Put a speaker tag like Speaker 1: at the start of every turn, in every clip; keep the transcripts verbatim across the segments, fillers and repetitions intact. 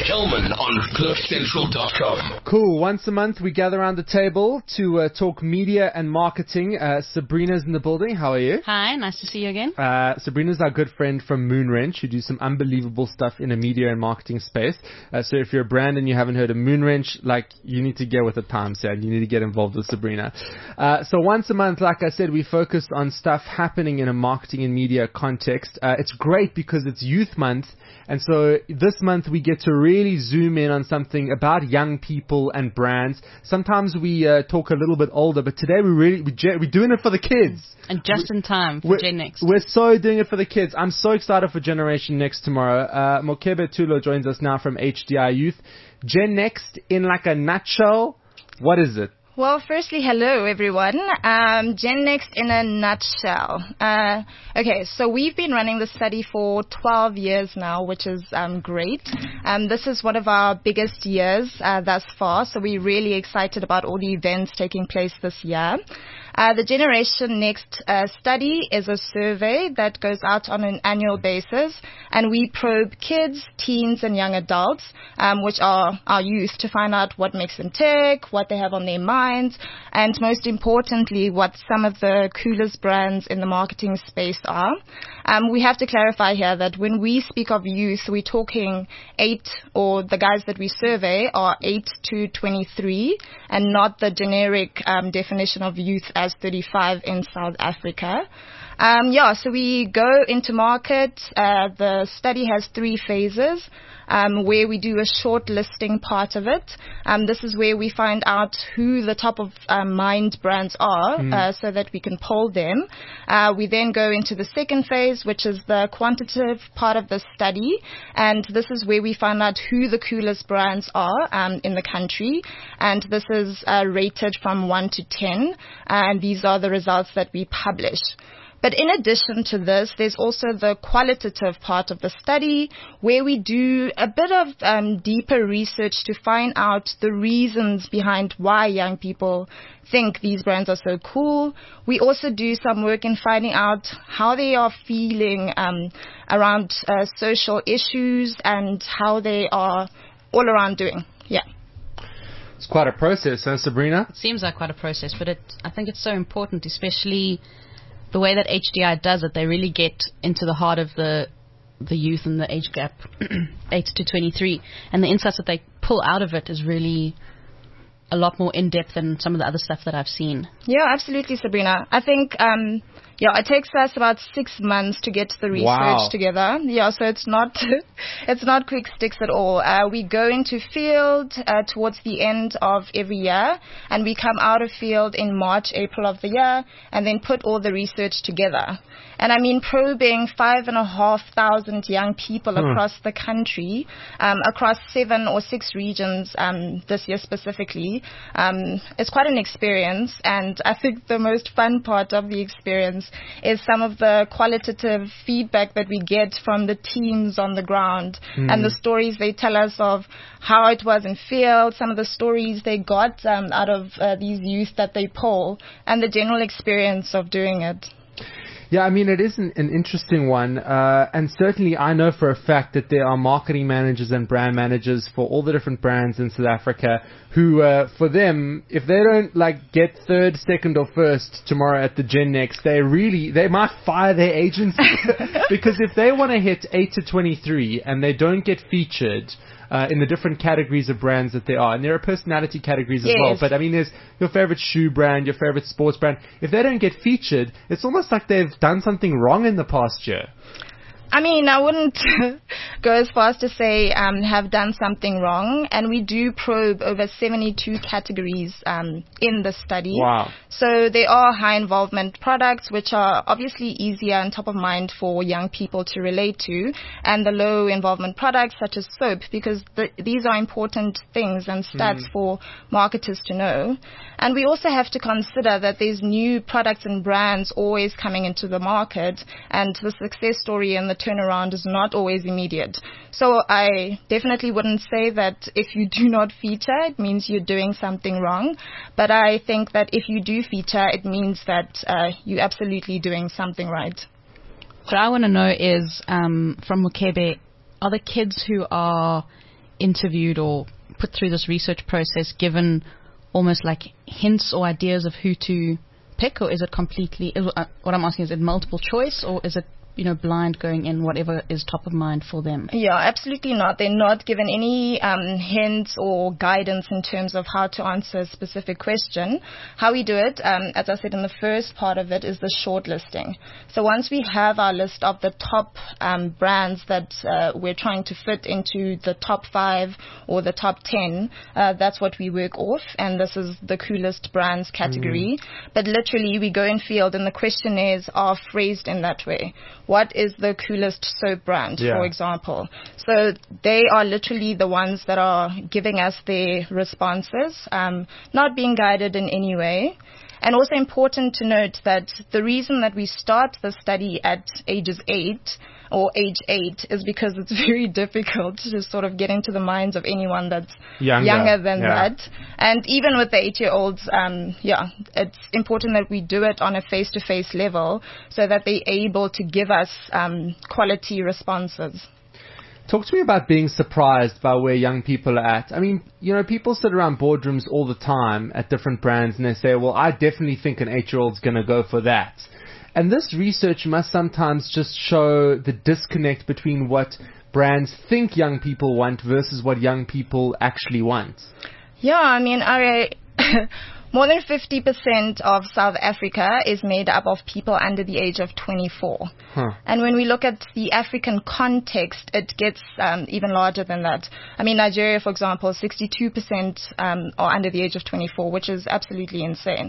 Speaker 1: Kelman on cliff central dot com.
Speaker 2: Cool. Once a month we gather around the table to uh, talk media and marketing. Uh, Sabrina's in the building. How are you?
Speaker 3: Hi, nice to see you again.
Speaker 2: Uh, Sabrina's our good friend from Moonwrench, who do some unbelievable stuff in a media and marketing space. Uh, so if you're a brand and you haven't heard of Moonwrench, like, you need to get with the times, and you need to get involved with Sabrina. Uh, so once a month, like I said, we focus on stuff happening in a marketing and media context. Uh, it's great because it's Youth Month, and so this month we get to really zoom in on something about young people and brands. Sometimes we uh, talk a little bit older, but today we really we, we're doing it for the kids.
Speaker 3: And just
Speaker 2: we,
Speaker 3: in time for Gen Next.
Speaker 2: We're so doing it for the kids. I'm so excited for Generation Next tomorrow. Uh, Mokebe Tulo joins us now from H D I Youth. Gen Next, in like a nutshell, what is it?
Speaker 4: Well, firstly, hello, everyone. Um, Gen Next in a nutshell. Uh, okay, so we've been running the study for twelve years now, which is um, great. Um, this is one of our biggest years uh, thus far, so we're really excited about all the events taking place this year. Uh, the Generation Next uh, study is a survey that goes out on an annual basis, and we probe kids, teens, and young adults, um, which are our youth, to find out what makes them tick, what they have on their minds, and most importantly, what some of the coolest brands in the marketing space are. Um, we have to clarify here that when we speak of youth, we're talking eight, or the guys that we survey are eight to twenty-three, and not the generic um, definition of youth as thirty-five in South Africa. Um, yeah, so we go into market. Uh, the study has three phases, um, where we do a short listing part of it. Um, this is where we find out who the top of uh, mind brands are, mm. uh, so that we can poll them. Uh, we then go into the second phase, which is the quantitative part of the study, and this is where we find out who the coolest brands are um, in the country, and this is uh, rated from one to ten, and these are the results that we publish. But in addition to this, there's also the qualitative part of the study, where we do a bit of um, deeper research to find out the reasons behind why young people think these brands are so cool. We also do some work in finding out how they are feeling um, around uh, social issues and how they are all around doing. Yeah.
Speaker 2: It's quite a process, huh, Sabrina?
Speaker 3: It seems like quite a process, but it, I think it's so important, especially the way that H D I does it. They really get into the heart of the the youth and the age gap, eight to twenty-three, and the insights that they pull out of it is really a lot more in-depth than some of the other stuff that I've seen.
Speaker 4: Yeah, absolutely, Sabrina. I think, um, yeah, it takes us about six months to get the research
Speaker 2: wow.
Speaker 4: together. Yeah, so it's not, it's not quick sticks at all. Uh, we go into field uh, towards the end of every year, and we come out of field in March, April of the year, and then put all the research together. And I mean, probing five and a half thousand young people hmm. across the country, um, across seven or six regions um, this year specifically, um, it's quite an experience. And I think the most fun part of the experience is some of the qualitative feedback that we get from the teams on the ground, hmm. and the stories they tell us of how it was in field, some of the stories they got um, out of uh, these youth that they poll, and the general experience of doing it.
Speaker 2: Yeah, I mean, it is an, an interesting one, uh, and certainly I know for a fact that there are marketing managers and brand managers for all the different brands in South Africa who, uh, for them, if they don't, like, get third, second, or first tomorrow at the Gen Next, they really, they might fire their agency. Because if they want to hit eight to twenty-three and they don't get featured Uh, in the different categories of brands that there are. And there are personality categories as
Speaker 4: yes.
Speaker 2: well. But I mean, there's your favorite shoe brand, your favorite sports brand. If they don't get featured, it's almost like they've done something wrong in the past year.
Speaker 4: I mean, I wouldn't go as far as to say um, have done something wrong, and we do probe over seventy-two categories um, in the study.
Speaker 2: Wow.
Speaker 4: So there are high involvement products, which are obviously easier and top of mind for young people to relate to, and the low involvement products such as soap, because the, these are important things and stats mm. for marketers to know. And we also have to consider that there's new products and brands always coming into the market, and the success story and the turnaround is not always immediate. So I definitely wouldn't say that if you do not feature, it means you're doing something wrong. But I think that if you do feature, it means that uh, you're absolutely doing something right.
Speaker 3: What I want to know is, um, from Mokebe, are the kids who are interviewed or put through this research process given almost like hints or ideas of who to pick, or is it completely, is, uh, what I'm asking, is it multiple choice, or is it, you know, blind going in whatever is top of mind for them?
Speaker 4: Yeah, absolutely not. They're not given any um, hints or guidance in terms of how to answer a specific question. How we do it, um, as I said in the first part of it, is the shortlisting. So once we have our list of the top um, brands that uh, we're trying to fit into the top five or the top ten, uh, that's what we work off, and this is the coolest brands category. Mm. But literally, we go in field, and the questionnaires are phrased in that way. What is the coolest soap brand, yeah. for example? So they are literally the ones that are giving us their responses, um, not being guided in any way. And also important to note that the reason that we start the study at ages eight or age eight is because it's very difficult to sort of get into the minds of anyone that's younger, younger than yeah. that. And even with the eight-year-olds, um, yeah, it's important that we do it on a face-to-face level so that they're able to give us um, quality responses.
Speaker 2: Talk to me about being surprised by where young people are at. I mean, you know, people sit around boardrooms all the time at different brands and they say, well, I definitely think an eight-year-old's going to go for that. And this research must sometimes just show the disconnect between what brands think young people want versus what young people actually want.
Speaker 4: Yeah, I mean, I... More than fifty percent of South Africa is made up of people under the age of twenty-four. Huh. And when we look at the African context, it gets um, even larger than that. I mean, Nigeria, for example, sixty-two percent um, are under the age of twenty-four, which is absolutely insane.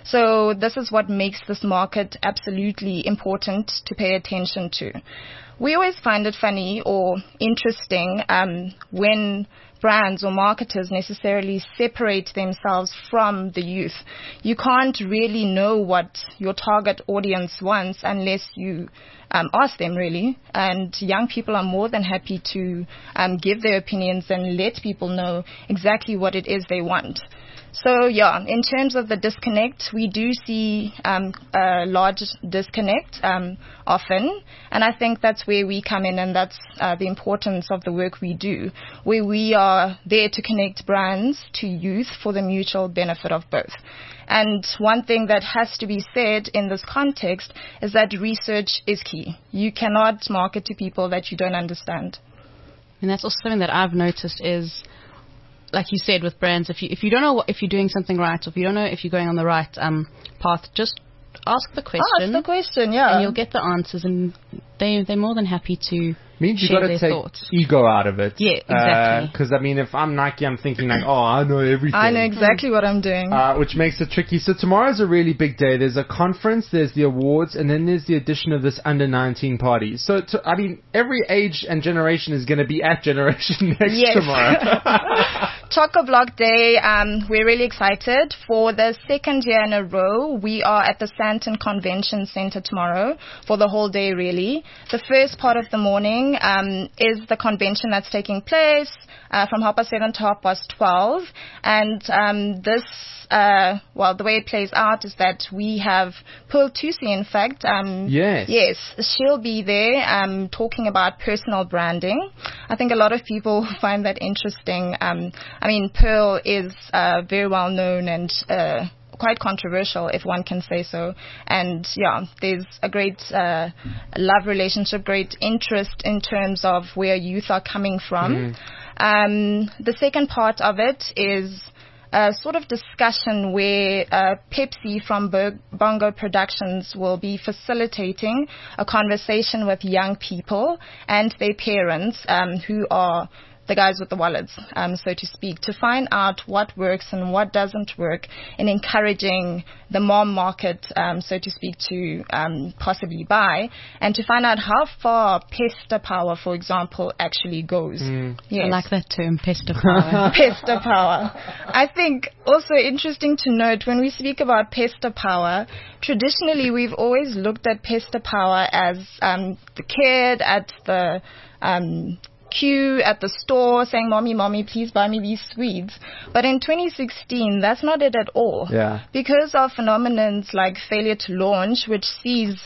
Speaker 4: So this is what makes this market absolutely important to pay attention to. We always find it funny or interesting um, when brands or marketers necessarily separate themselves from the youth. You can't really know what your target audience wants unless you um, ask them, really. And young people are more than happy to um, give their opinions and let people know exactly what it is they want. So, yeah, in terms of the disconnect, we do see um, a large disconnect um, often, and I think that's where we come in, and that's uh, the importance of the work we do, where we are there to connect brands to youth for the mutual benefit of both. And one thing that has to be said in this context is that research is key. You cannot market to people that you don't understand.
Speaker 3: And that's also something that I've noticed is, like you said, with brands, if you if you don't know what, if you're doing something right, or if you don't know if you're going on the right um, path, just ask the question.
Speaker 4: Ask the question, yeah.
Speaker 3: And you'll get the answers, and they, they're more than happy to
Speaker 2: means you
Speaker 3: share
Speaker 2: got to
Speaker 3: their
Speaker 2: take
Speaker 3: thoughts.
Speaker 2: Ego out of it.
Speaker 3: Yeah, exactly.
Speaker 2: Because, uh, I mean, if I'm Nike, I'm thinking like, oh, I know everything.
Speaker 4: I know exactly what I'm doing.
Speaker 2: Uh, which makes it tricky. So tomorrow's a really big day. There's a conference, there's the awards, and then there's the addition of this under nineteen party. So, to, I mean, every age and generation is going to be at Generation Next
Speaker 4: yes.
Speaker 2: tomorrow.
Speaker 4: Chock-a-Block Day, um, we're really excited. For the second year in a row, we are at the Sandton Convention Center tomorrow for the whole day, really. The first part of the morning um, is the convention that's taking place uh, from half past seven to half past twelve. And um, this, uh, well, the way it plays out is that we have Pearl Tusi, in fact. Um,
Speaker 2: yes.
Speaker 4: Yes, she'll be there um, talking about personal branding. I think a lot of people find that interesting. Um, I mean, Pearl is uh, very well known and uh, quite controversial, if one can say so. And yeah, there's a great uh, love relationship, great interest in terms of where youth are coming from. Mm. Um, the second part of it is a sort of discussion where uh, Pepsi from Bo- Bongo Productions will be facilitating a conversation with young people and their parents um, who are the guys with the wallets, um, so to speak, to find out what works and what doesn't work in encouraging the mom market, um, so to speak, to um, possibly buy, and to find out how far pester power, for example, actually goes.
Speaker 3: Mm. Yes. I like that term, pester power.
Speaker 4: Pester power. I think also interesting to note, when we speak about pester power, traditionally we've always looked at pester power as um, the kid at the um, queue at the store saying, mommy, mommy, please buy me these sweets. But in twenty sixteen, that's not it at all.
Speaker 2: Yeah.
Speaker 4: Because of phenomenons like failure to launch, which sees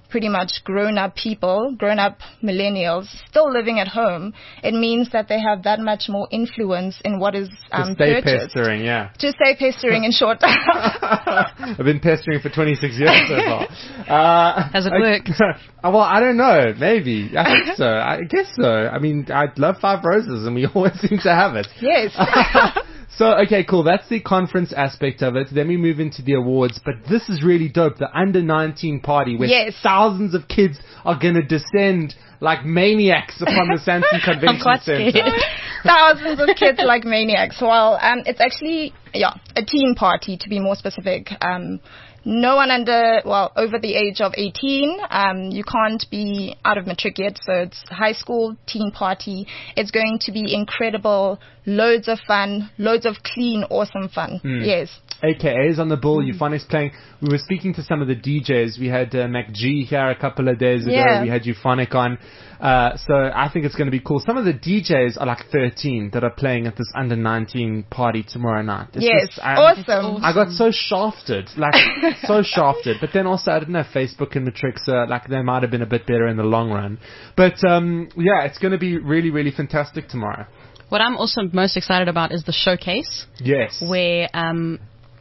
Speaker 4: pretty much grown-up people, grown-up millennials, still living at home, it means that they have that much more influence in what is um,
Speaker 2: to stay
Speaker 4: purchased.
Speaker 2: pestering, yeah.
Speaker 4: To stay pestering, in short.
Speaker 2: I've been pestering for twenty-six years so far. Uh,
Speaker 3: Has it
Speaker 2: I-
Speaker 3: worked?
Speaker 2: Well, I don't know. Maybe. I think so. I guess so. I mean, I'd love Five Roses, and we always seem to have it.
Speaker 4: Yes.
Speaker 2: So, okay, cool. That's the conference aspect of it. Then we move into the awards. But this is really dope. The under nineteen party where
Speaker 4: Yes.
Speaker 2: thousands of kids are going to descend like maniacs upon the Santon Convention
Speaker 3: I'm quite
Speaker 2: Center.
Speaker 3: scared.
Speaker 4: Thousands of kids like maniacs. Well, um, it's actually, yeah, a teen party to be more specific. Um, no one under, well, over the age of eighteen. Um, you can't be out of matric yet, so it's high school teen party. It's going to be incredible, loads of fun, loads of clean, awesome fun. Yes.
Speaker 2: A K As on the bill, Euphonics playing. We were speaking to some of the D Js. We had uh, Mac G here a couple of days ago.
Speaker 4: Yeah.
Speaker 2: We had Euphonic on. Uh, so I think it's going to be cool. Some of the D Js are like thirteen that are playing at this under nineteen party tomorrow night. It's
Speaker 4: Yes.
Speaker 2: just- I-
Speaker 4: awesome.
Speaker 2: I got so shafted, like so shafted. But then also, I don't know, Facebook and Matrixa, like they might have been a bit better in the long run. But um, yeah, it's going to be really, really fantastic tomorrow.
Speaker 3: What I'm also most excited about is the showcase,
Speaker 2: Yes.
Speaker 3: where um,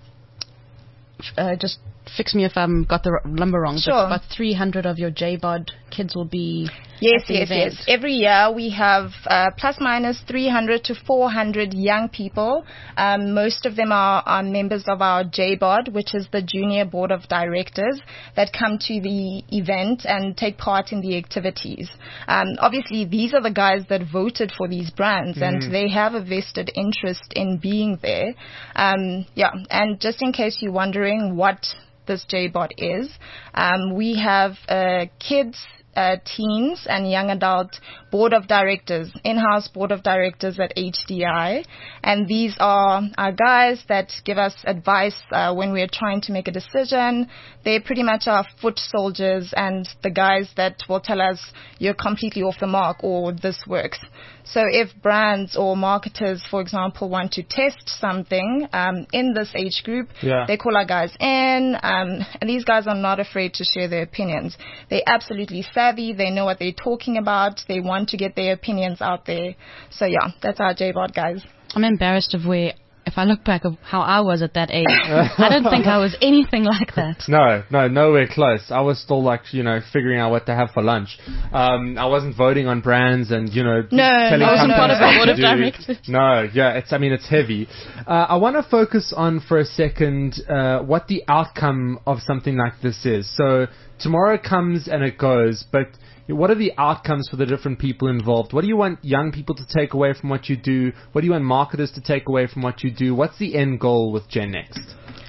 Speaker 3: f- uh, just fix me if I've got the r- number wrong,
Speaker 4: Sure.
Speaker 3: but about three hundred of your J B O D kids will be
Speaker 4: Yes,
Speaker 3: at the
Speaker 4: yes,
Speaker 3: event.
Speaker 4: yes. Every year we have uh, plus minus three hundred to four hundred young people. Um, most of them are, are members of our J B O D, which is the Junior Board of Directors, that come to the event and take part in the activities. Um, obviously, these are the guys that voted for these brands, and they have a vested interest in being there. Um, yeah, and just in case you're wondering what this J B O D is, um, we have uh, kids, uh, teens and young adult board of directors, in-house board of directors at H D I. And these are our guys that give us advice uh, when we're trying to make a decision. They're pretty much our foot soldiers and the guys that will tell us you're completely off the mark or this works. So if brands or marketers, for example, want to test something um, in this age group,
Speaker 2: Yeah.
Speaker 4: they call our guys in, um, and these guys are not afraid to share their opinions. They're absolutely savvy. They know what they're talking about. They want to get their opinions out there. So yeah, that's our J B O D guys.
Speaker 3: I'm embarrassed of where, if I look back of how I was at that age, I don't think I was anything like that.
Speaker 2: No, no, nowhere close. I was still like, you know, figuring out what to have for lunch. Um, I wasn't voting on brands and, you know,
Speaker 4: No,
Speaker 2: telling
Speaker 4: I wasn't
Speaker 2: companies
Speaker 4: part of the
Speaker 2: what
Speaker 3: board
Speaker 2: to
Speaker 3: of
Speaker 2: do.
Speaker 3: directors.
Speaker 2: No, yeah, it's, I mean, it's heavy. Uh, I want to focus on for a second, uh, what the outcome of something like this is. So tomorrow comes and it goes, but what are the outcomes for the different people involved? What do you want young people to take away from what you do? What do you want marketers to take away from what you do? What's the end goal with Gen Next?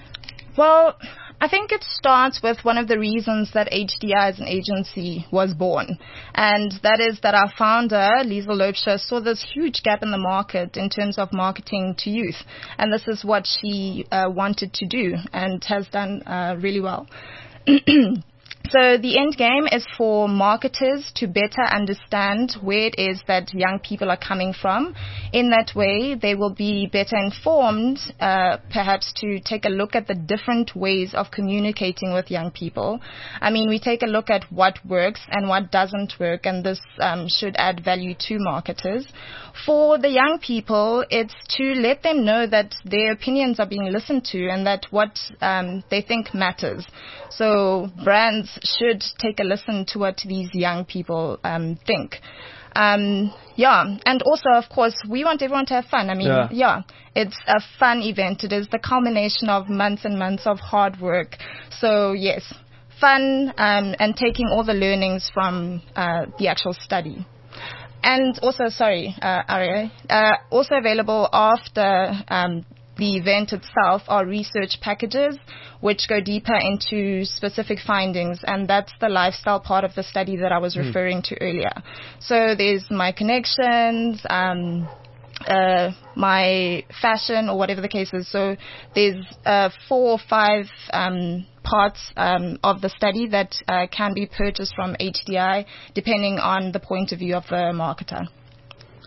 Speaker 4: Well, I think it starts with one of the reasons that H D I as an agency was born. And that is that our founder, Liesel Loubser, saw this huge gap in the market in terms of marketing to youth. And this is what she uh, wanted to do and has done uh, really well. So the end game is for marketers to better understand where it is that young people are coming from. In that way, they will be better informed, uh, perhaps to take a look at the different ways of communicating with young people. I mean, we take a look at what works and what doesn't work, and this um, should add value to marketers. For the young people, it's to let them know that their opinions are being listened to and that what um, they think matters. So brands should take a listen to what these young people um, think. Um, yeah, and also, of course, we want everyone to have fun. I mean,
Speaker 2: Yeah.
Speaker 4: yeah, it's a fun event. It is the culmination of months and months of hard work. So, yes, fun um, and taking all the learnings from uh, the actual study. And also, sorry, uh, Aria, uh, also available after um, the event itself are research packages which go deeper into specific findings, and that's the lifestyle part of the study that I was
Speaker 2: Mm.
Speaker 4: referring to earlier. So there's my connections, um, uh, my fashion, or whatever the case is. So there's uh, four or five um, parts um, of the study that uh, can be purchased from H D I depending on the point of view of the marketer.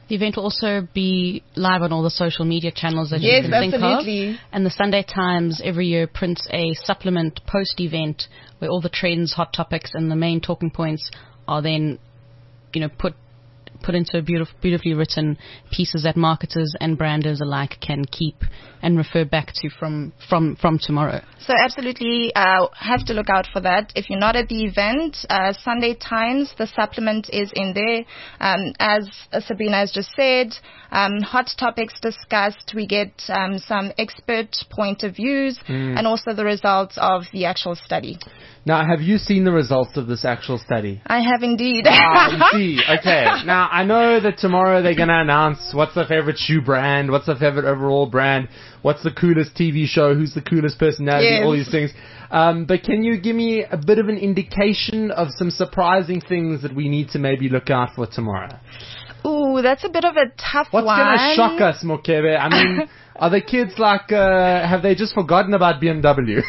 Speaker 3: The event will also be live on all the social media channels that
Speaker 4: Yes,
Speaker 3: you can think
Speaker 4: absolutely.
Speaker 3: of. And the Sunday Times every year prints a supplement post-event where all the trends, hot topics, and the main talking points are then, you know, put put into beautiful, beautifully written pieces that marketers and branders alike can keep and refer back to from from from tomorrow.
Speaker 4: So absolutely uh, have to look out for that. If you're not at the event, uh, Sunday Times, the supplement is in there. Um, as uh, Sabrina has just said, um, hot topics discussed. We get um, some expert point of views mm. and also the results of the actual study.
Speaker 2: Now, have you seen the results of this actual study?
Speaker 4: I have indeed.
Speaker 2: Ah, you see. Okay. Now, I know that tomorrow they're going to announce what's the favorite shoe brand, what's the favorite overall brand, what's the coolest T V show, who's the coolest personality,
Speaker 4: yes.
Speaker 2: all these things. Um, but can you give me a bit of an indication of some surprising things that we need to maybe look out for tomorrow?
Speaker 4: Ooh, that's a bit of a tough
Speaker 2: What's
Speaker 4: one.
Speaker 2: What's going to shock us, Mokebe? I mean, are the kids like, uh, have they just forgotten about B M W?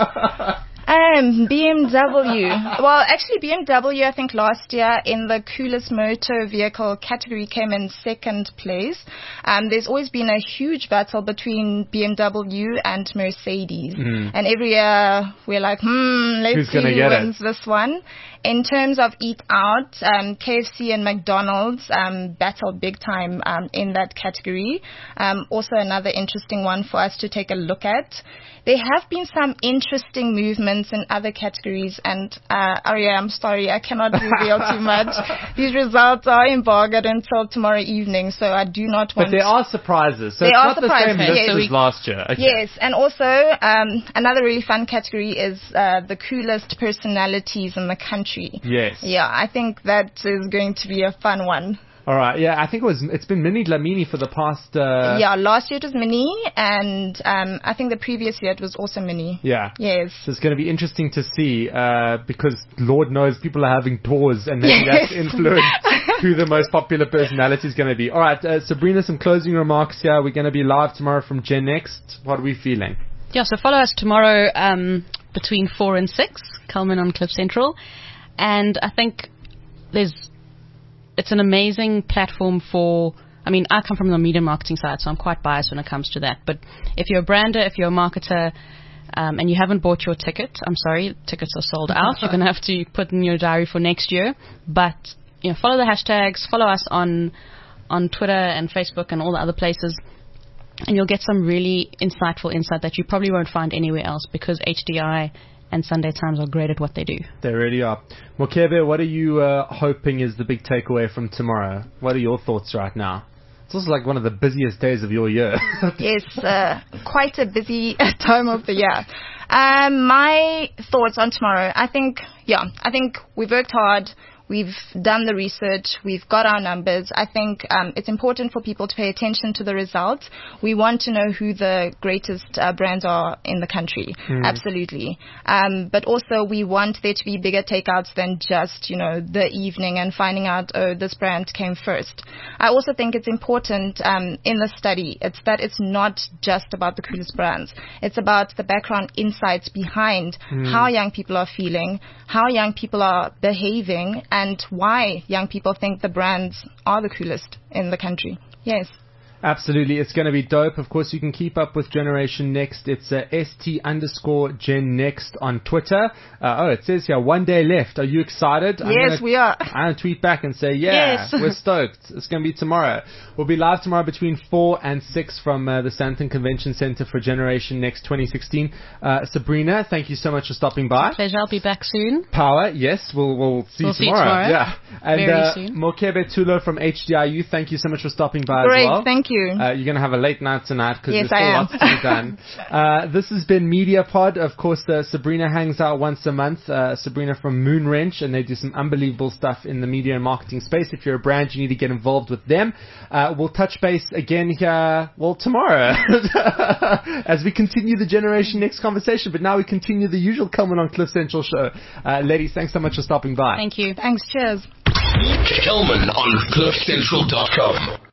Speaker 4: Um, B M W. Well, actually, B M W, I think last year in the coolest motor vehicle category came in second place. Um, there's always been a huge battle between B M W and Mercedes. Mm. And every year we're like, hmm, let's
Speaker 2: Who's
Speaker 4: see who
Speaker 2: get
Speaker 4: wins
Speaker 2: it?
Speaker 4: this one. In terms of eat out, um, K F C and McDonald's um, battled big time um, in that category. Um, also another interesting one for us to take a look at. There have been some interesting movements in other categories, and uh, Arya, I'm sorry, I cannot reveal too much. These results are embargoed until tomorrow evening, so I do not want...
Speaker 2: But there are surprises, so
Speaker 4: there
Speaker 2: it's
Speaker 4: are
Speaker 2: not
Speaker 4: surprises,
Speaker 2: the same list
Speaker 4: yes.
Speaker 2: as last year. Okay.
Speaker 4: Yes, and also um, another really fun category is uh, the coolest personalities in the country.
Speaker 2: Yes.
Speaker 4: Yeah, I think that is going to be a fun one.
Speaker 2: All right. Yeah, I think it was. It's been Minnie Dlamini for the past. Uh,
Speaker 4: yeah, last year it was Minnie, and um, I think the previous year it was also Minnie.
Speaker 2: Yeah.
Speaker 4: Yes.
Speaker 2: So it's going to be interesting to see uh, because Lord knows people are having tours, and maybe
Speaker 4: yes.
Speaker 2: that's influenced who the most popular personality is going to be. All right, uh, Sabrina, some closing remarks here. We're going to be live tomorrow from Gen Next. What are we feeling?
Speaker 3: Yeah. So follow us tomorrow um, between four and six. Culmin on Cliff Central, and I think there's. It's an amazing platform for, I mean, I come from the media marketing side, so I'm quite biased when it comes to that. But if you're a brander, if you're a marketer, um, and you haven't bought your ticket, I'm sorry, tickets are sold out. You're going to have to put in your diary for next year. But, you know, follow the hashtags, follow us on, on Twitter and Facebook and all the other places. And you'll get some really insightful insight that you probably won't find anywhere else because H D I and Sunday Times are great at what they do.
Speaker 2: They really are. Mokebe, what are you uh, hoping is the big takeaway from tomorrow? What are your thoughts right now? It's also like one of the busiest days of your year.
Speaker 4: Yes, uh, quite a busy time of the year. Um, my thoughts on tomorrow, I think, yeah, I think we've worked hard. We've done the research. We've got our numbers. I think um, it's important for people to pay attention to the results. We want to know who the greatest uh, brands are in the country. Mm. Absolutely. Um, but also we want there to be bigger takeouts than just, you know, the evening and finding out, oh, this brand came first. I also think it's important um, in the study. It's that it's not just about the coolest brands. It's about the background insights behind mm. how young people are feeling, how young people are behaving, and why young people think the brands are the coolest in the country. Yes.
Speaker 2: Absolutely. It's going to be dope. Of course, you can keep up with Generation Next. It's uh, st underscore Gen Next on Twitter. Uh, oh, it says here, one day left. Are you excited?
Speaker 4: Yes, gonna, we are.
Speaker 2: I'm going to tweet back and say, yeah, yes. We're stoked. It's going to be tomorrow. We'll be live tomorrow between four and six from uh, the Sandton Convention Center for Generation Next twenty sixteen. Uh, Sabrina, thank you so much for stopping by.
Speaker 3: Pleasure. I'll be back soon.
Speaker 2: Power, yes. We'll, we'll see
Speaker 3: we'll
Speaker 2: you tomorrow.
Speaker 3: See you tomorrow.
Speaker 2: Yeah. And
Speaker 3: Very
Speaker 2: uh,
Speaker 3: soon.
Speaker 2: Mokebe Tulo from H D I U, thank you so much for stopping by
Speaker 4: Great,
Speaker 2: as well.
Speaker 4: thank you.
Speaker 2: Uh, you're going to have a late night tonight because
Speaker 4: yes,
Speaker 2: there's still
Speaker 4: I am.
Speaker 2: lots to be done. Uh, this has been Media Pod. Of course, uh, Sabrina hangs out once a month. Uh, Sabrina from Moon Wrench, and they do some unbelievable stuff in the media and marketing space. If you're a brand, you need to get involved with them. Uh, we'll touch base again here, well, tomorrow as we continue the Generation Next conversation. But now we continue the usual Culmin on Cliff Central show. Uh, ladies, thanks so much for stopping by.
Speaker 3: Thank you.
Speaker 4: Thanks. Cheers.
Speaker 1: Culmin on cliff central dot com.